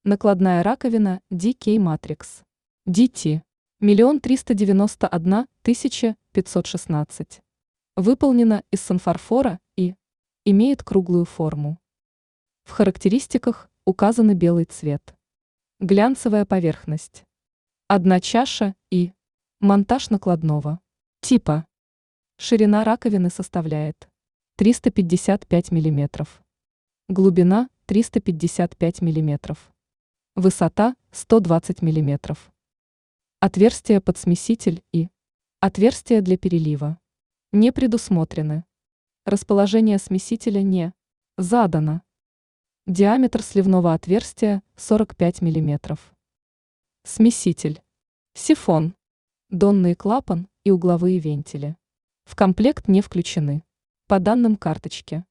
Накладная раковина DK Matrix. DT. 1 391 516. Выполнена из санфарфора и имеет круглую форму. В характеристиках указаны белый цвет. Глянцевая поверхность. Одна чаша и монтаж накладного типа. Ширина раковины составляет 355 мм. Глубина 355 мм. Высота 120 мм. Отверстия под смеситель и отверстия для перелива не предусмотрены. Расположение смесителя не задано. Диаметр сливного отверстия 45 мм. Смеситель. Сифон. Донный клапан и угловые вентили. В комплект не включены. По данным карточки.